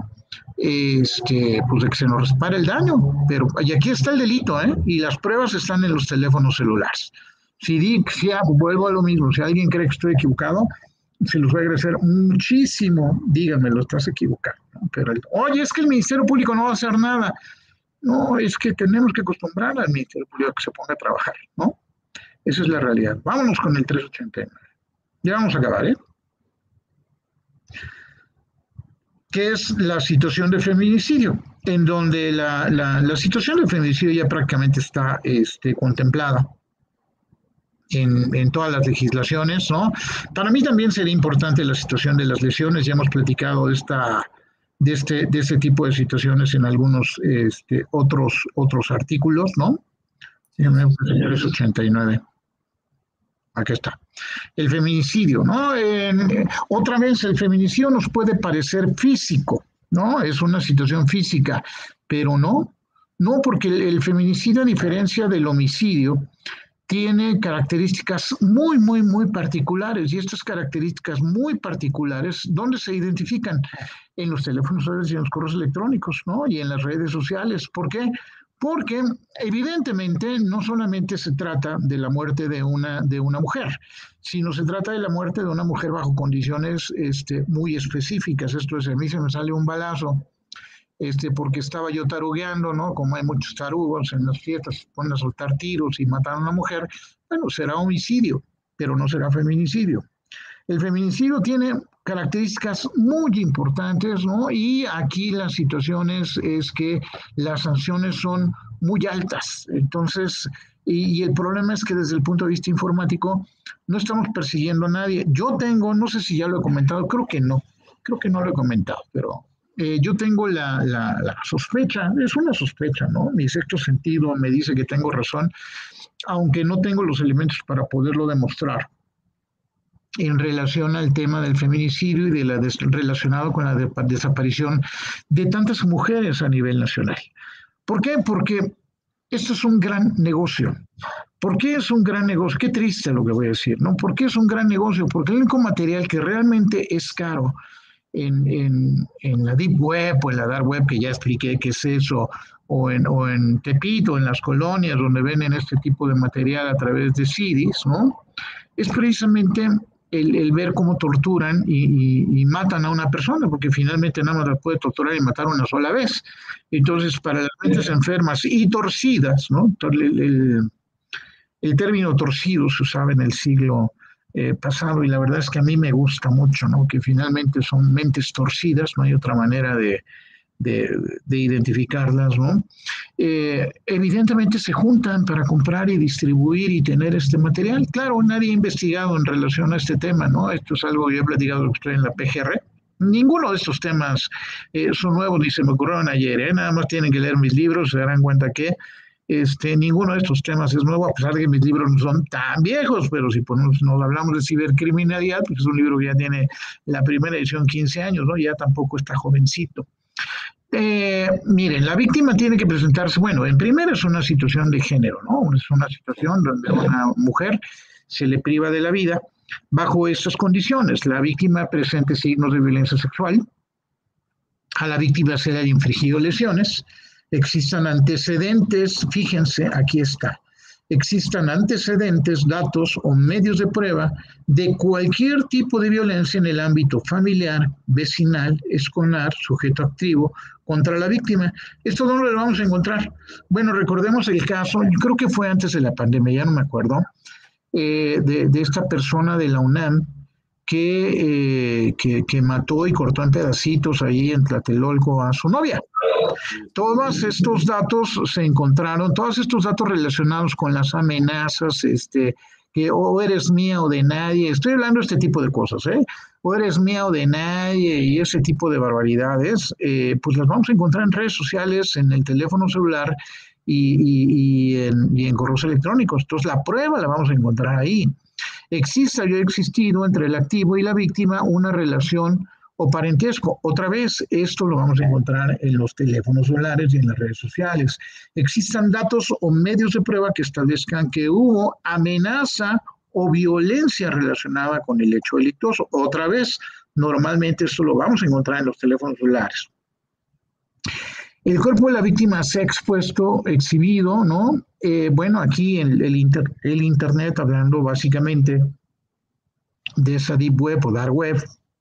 este, pues de que se nos repare el daño, pero y aquí está el delito, ¿eh? Y las pruebas están en los teléfonos celulares. Si, di, si ah, vuelvo a lo mismo, si alguien cree que estoy equivocado, se los voy a agradecer muchísimo, díganmelo, estás equivocado, ¿no? Pero, el, oye, es que el Ministerio Público no va a hacer nada. No, es que tenemos que acostumbrar al Ministerio Público a que se ponga a trabajar, ¿no? Esa es la realidad. Vámonos con el trescientos ochenta y nueve. Ya vamos a acabar, ¿eh? Que es la situación de feminicidio, en donde la, la, la situación de feminicidio ya prácticamente está este, contemplada en, en todas las legislaciones, ¿no? Para mí también sería importante la situación de las lesiones, ya hemos platicado de, esta, de, este, de este tipo de situaciones en algunos este, otros, otros artículos, ¿no? trescientos ochenta y nueve. Aquí está. El feminicidio, ¿no? En, otra vez, el feminicidio nos puede parecer físico, ¿no? Es una situación física, pero no. No, porque el, el feminicidio, a diferencia del homicidio, tiene características muy, muy, muy particulares, y estas características muy particulares, ¿dónde se identifican? En los teléfonos celulares y en los correos electrónicos, ¿no? Y en las redes sociales. ¿Por qué? Porque evidentemente no solamente se trata de la muerte de una, de una mujer, sino se trata de la muerte de una mujer bajo condiciones este, muy específicas. Esto es, a mí se me sale un balazo, este, porque estaba yo tarugueando, ¿no? Como hay muchos tarugos en las fiestas, se ponen a soltar tiros y matan a una mujer, bueno, será homicidio, pero no será feminicidio. El feminicidio tiene características muy importantes, ¿no? Y aquí la situación es, es que las sanciones son muy altas. Entonces, y, y el problema es que desde el punto de vista informático no estamos persiguiendo a nadie. Yo tengo, no sé si ya lo he comentado, creo que no, creo que no lo he comentado, pero eh, yo tengo la, la, la sospecha, es una sospecha, ¿no? Mi sexto sentido me dice que tengo razón, aunque no tengo los elementos para poderlo demostrar en relación al tema del feminicidio y de la des relacionado con la de desaparición de tantas mujeres a nivel nacional. ¿Por qué? Porque esto es un gran negocio. ¿Por qué es un gran negocio? Qué triste lo que voy a decir, ¿no? ¿Por qué es un gran negocio? Porque el único material que realmente es caro en, en, en la Deep Web o en la Dark Web, que ya expliqué qué es eso, o en, o en Tepito, en las colonias donde venden este tipo de material a través de C Ds, ¿no? Es precisamente el, el ver cómo torturan y, y, y matan a una persona, porque finalmente nada más la puede torturar y matar una sola vez. Entonces, para las mentes enfermas y torcidas, ¿no? El, el, el término torcido se usaba en el siglo eh, pasado, y la verdad es que a mí me gusta mucho, ¿no? Que finalmente son mentes torcidas, no hay otra manera de, de, de identificarlas, ¿no? Eh, evidentemente se juntan para comprar y distribuir y tener este material. Claro, nadie ha investigado en relación a este tema, ¿no? Esto es algo que yo he platicado que estoy en la P G R. Ninguno de estos temas eh, son nuevos ni se me ocurrieron ayer, ¿eh? Nada más tienen que leer mis libros, se darán cuenta que este, ninguno de estos temas es nuevo, a pesar de que mis libros no son tan viejos, pero si ponemos, nos hablamos de cibercriminalidad, pues es un libro que ya tiene la primera edición quince años, ¿no? Ya tampoco está jovencito. Eh, miren, la víctima tiene que presentarse, bueno, en primero es una situación de género, ¿no? Es una situación donde a una mujer se le priva de la vida bajo estas condiciones. La víctima presente signos de violencia sexual, a la víctima se le han infligido lesiones, existan antecedentes, fíjense, aquí está, existan antecedentes, datos o medios de prueba de cualquier tipo de violencia en el ámbito familiar, vecinal, escolar, sujeto activo, contra la víctima. ¿Esto dónde lo vamos a encontrar? Bueno, recordemos el caso, yo creo que fue antes de la pandemia, ya no me acuerdo, eh, de, de esta persona de la UNAM que, eh, que, que mató y cortó en pedacitos ahí en Tlatelolco a su novia. Todos estos datos se encontraron, todos estos datos relacionados con las amenazas, este, que o eres mía o de nadie, estoy hablando de este tipo de cosas, ¿eh? O eres mía o de nadie y ese tipo de barbaridades, eh, pues las vamos a encontrar en redes sociales, en el teléfono celular y, y, y, en, y en correos electrónicos. Entonces la prueba la vamos a encontrar ahí. Existe o ha existido entre el activo y la víctima una relación o parentesco. Otra vez, esto lo vamos a encontrar en los teléfonos celulares y en las redes sociales. Existan datos o medios de prueba que establezcan que hubo amenaza o violencia relacionada con el hecho delictuoso. Otra vez, normalmente esto lo vamos a encontrar en los teléfonos celulares. El cuerpo de la víctima se ha expuesto, exhibido, ¿no? Eh, bueno, aquí el, el, inter, el Internet, hablando básicamente de esa Deep Web o Dark Web,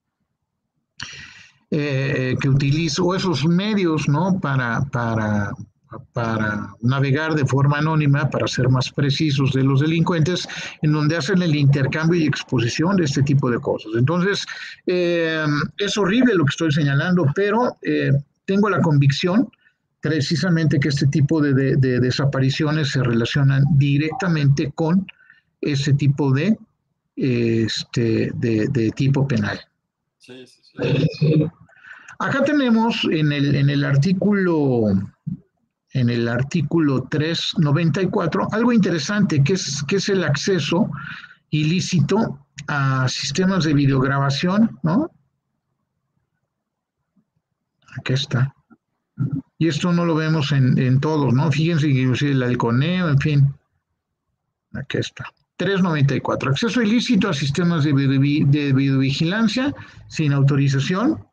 eh, que utilizo esos medios, ¿no? Para, para, para navegar de forma anónima, para ser más precisos de los delincuentes, en donde hacen el intercambio y exposición de este tipo de cosas. Entonces, eh, es horrible lo que estoy señalando, pero eh, tengo la convicción precisamente que este tipo de, de, de desapariciones se relacionan directamente con ese tipo de, este, de, de tipo penal. Sí, sí, sí. Acá tenemos en el, en el artículo en el artículo trescientos noventa y cuatro algo interesante, que es, que es el acceso ilícito a sistemas de videograbación, ¿no? Aquí está. Y esto no lo vemos en, en todos, ¿no? Fíjense que inclusive el halconeo, en fin. Aquí está. tres noventa y cuatro. Acceso ilícito a sistemas de, video, de videovigilancia sin autorización.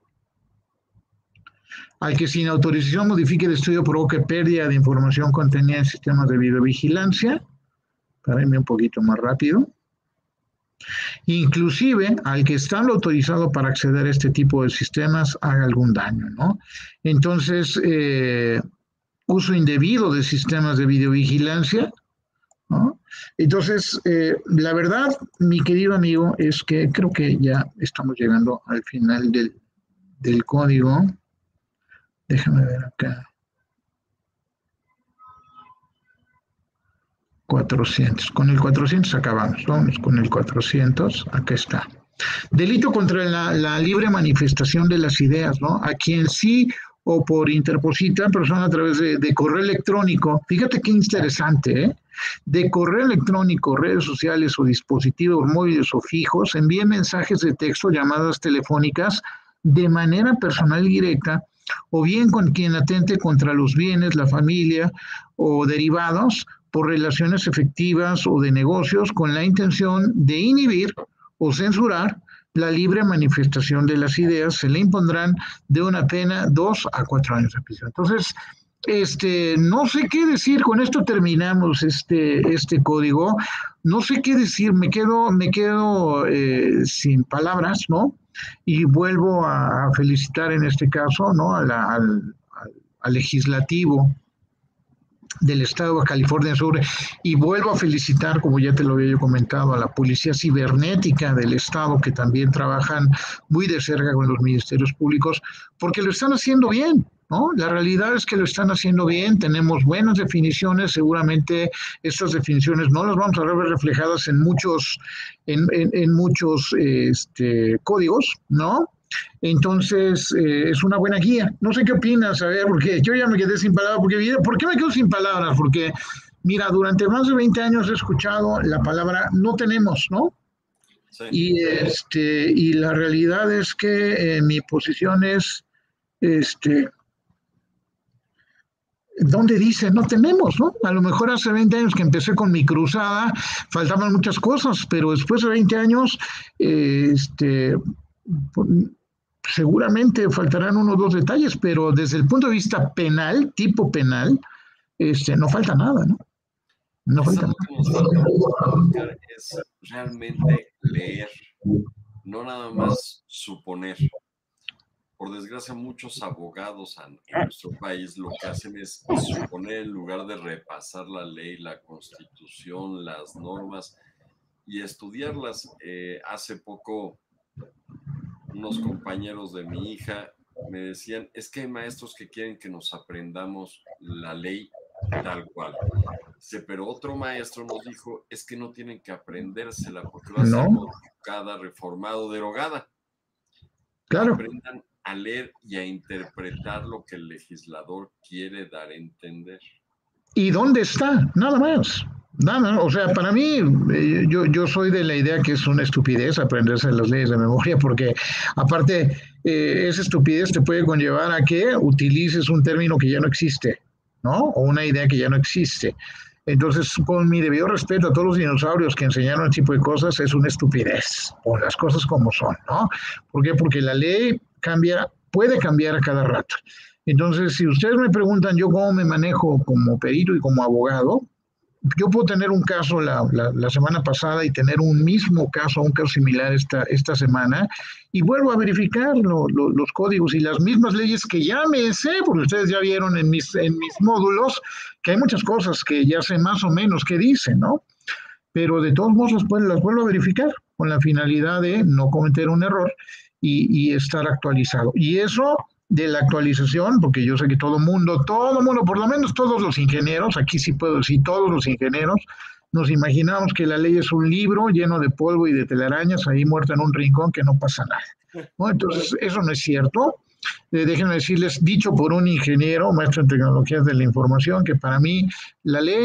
Al que sin autorización modifique el estudio provoque pérdida de información contenida en sistemas de videovigilancia. Para irme un poquito más rápido. Inclusive al que está autorizado para acceder a este tipo de sistemas haga algún daño, ¿no? Entonces, eh, uso indebido de sistemas de videovigilancia, ¿no? Entonces, eh, la verdad, mi querido amigo, es que creo que ya estamos llegando al final del, del código. Déjame ver acá. cuatrocientos. Con el cuatrocientos acabamos. Vamos con el cuatrocientos. Acá está. Delito contra la, la libre manifestación de las ideas, ¿no? A quien sí o por interposita persona a través de, de correo electrónico. Fíjate qué interesante, ¿eh? De correo electrónico, redes sociales o dispositivos móviles o fijos, envíe mensajes de texto, llamadas telefónicas de manera personal y directa, o bien con quien atente contra los bienes, la familia o derivados por relaciones efectivas o de negocios con la intención de inhibir o censurar la libre manifestación de las ideas, se le impondrán de una pena dos a cuatro años de prisión. Entonces, este, no sé qué decir, con esto terminamos este, este código, no sé qué decir, me quedo, me quedo eh, sin palabras, ¿no? Y vuelvo a felicitar en este caso, ¿no? A la, al, al legislativo del Estado de California Sur, y vuelvo a felicitar, como ya te lo había yo comentado, a la Policía Cibernética del Estado, que también trabajan muy de cerca con los ministerios públicos, porque lo están haciendo bien, ¿no? La realidad es que lo están haciendo bien, tenemos buenas definiciones, seguramente estas definiciones no las vamos a ver reflejadas en muchos, en, en, en muchos este, códigos, ¿no? Entonces, eh, es una buena guía. No sé qué opinas, a ver, porque yo ya me quedé sin palabras. Porque, ¿por qué me quedo sin palabras? Porque, mira, durante más de veinte años he escuchado la palabra no tenemos, ¿no? Sí. Y, este, y la realidad es que eh, mi posición es, este, ¿dónde dice no tenemos, no? A lo mejor hace veinte años que empecé con mi cruzada, faltaban muchas cosas, pero después de veinte años, eh, este... seguramente faltarán uno o dos detalles, pero desde el punto de vista penal, tipo penal, este, no falta nada, ¿no? No falta nada. Lo que nos falta es realmente leer, no nada más suponer. Por desgracia, muchos abogados en nuestro país lo que hacen es suponer en lugar de repasar la ley, la Constitución, las normas y estudiarlas. Eh, hace poco unos compañeros de mi hija me decían, es que hay maestros que quieren que nos aprendamos la ley tal cual. Dice, pero otro maestro nos dijo, es que no tienen que aprendérsela porque va a ser modificada, reformada o derogada. Claro. Aprendan a leer y a interpretar lo que el legislador quiere dar a entender. ¿Y dónde está? Nada más. Nada, o sea, para mí, eh, yo, yo soy de la idea que es una estupidez aprenderse las leyes de memoria, porque aparte, eh, esa estupidez te puede conllevar a que utilices un término que ya no existe, ¿no? O una idea que ya no existe. Entonces, con mi debido respeto a todos los dinosaurios que enseñaron ese tipo de cosas, es una estupidez, o las cosas como son, ¿no? ¿Por qué? Porque la ley cambia, puede cambiar a cada rato. Entonces, si ustedes me preguntan yo cómo me manejo como perito y como abogado, yo puedo tener un caso la, la, la semana pasada y tener un mismo caso, un caso similar esta, esta semana, y vuelvo a verificar lo, lo, los códigos y las mismas leyes que ya me sé, porque ustedes ya vieron en mis, en mis módulos que hay muchas cosas que ya sé más o menos qué dicen, ¿no? Pero de todos modos las, pues, las vuelvo a verificar con la finalidad de no cometer un error y, y estar actualizado. Y eso de la actualización, porque yo sé que todo mundo, todo mundo, por lo menos todos los ingenieros, aquí sí puedo decir todos los ingenieros, nos imaginamos que la ley es un libro lleno de polvo y de telarañas ahí muerta en un rincón que no pasa nada, ¿no? Entonces, eso no es cierto. Eh, déjenme decirles, dicho por un ingeniero, maestro en tecnologías de la información, que para mí la ley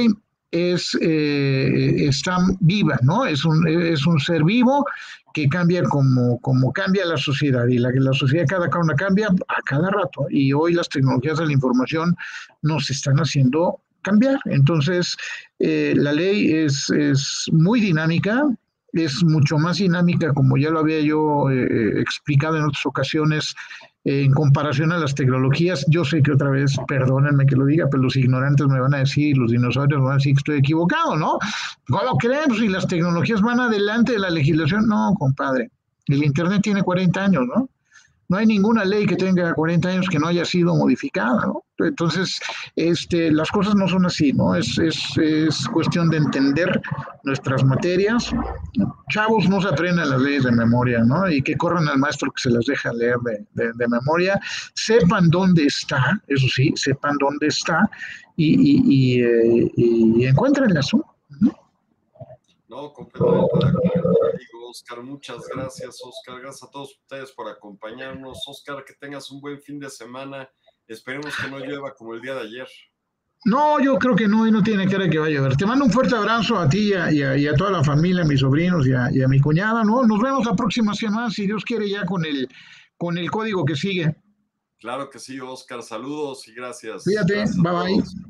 es, eh, está viva, ¿no? Es un, es un ser vivo que cambia como, como cambia la sociedad, y la, la sociedad cada una cambia a cada rato, y hoy las tecnologías de la información nos están haciendo cambiar. Entonces, eh, la ley es, es muy dinámica, es mucho más dinámica, como ya lo había yo eh, explicado en otras ocasiones, eh, en comparación a las tecnologías. Yo sé que otra vez, perdónenme que lo diga, pero los ignorantes me van a decir, los dinosaurios me van a decir que estoy equivocado, ¿no? ¿Cómo creen? Si las tecnologías van adelante de la legislación, no, compadre. El Internet tiene cuarenta años, ¿no? No hay ninguna ley que tenga cuarenta años que no haya sido modificada, ¿no? Entonces, este, las cosas no son así, ¿no? Es, es, es cuestión de entender nuestras materias. Chavos, no se aprendan las leyes de memoria, ¿no? Y que corran al maestro que se las deja leer de, de, de memoria. Sepan dónde está, eso sí, sepan dónde está, y, y, y, eh, y encuéntrenlas, ¿no? No, completamente de acuerdo contigo, Oscar. Muchas gracias, Oscar. Gracias a todos ustedes por acompañarnos. Oscar, que tengas un buen fin de semana. Esperemos que no llueva como el día de ayer. No, yo creo que no, y no tiene cara que vaya a ver. Te mando un fuerte abrazo a ti y a, y a, y a toda la familia, a mis sobrinos y a, y a mi cuñada, ¿no? Nos vemos la próxima semana, si Dios quiere, ya con el, con el código que sigue. Claro que sí, Oscar. Saludos y gracias. Fíjate, gracias bye bye.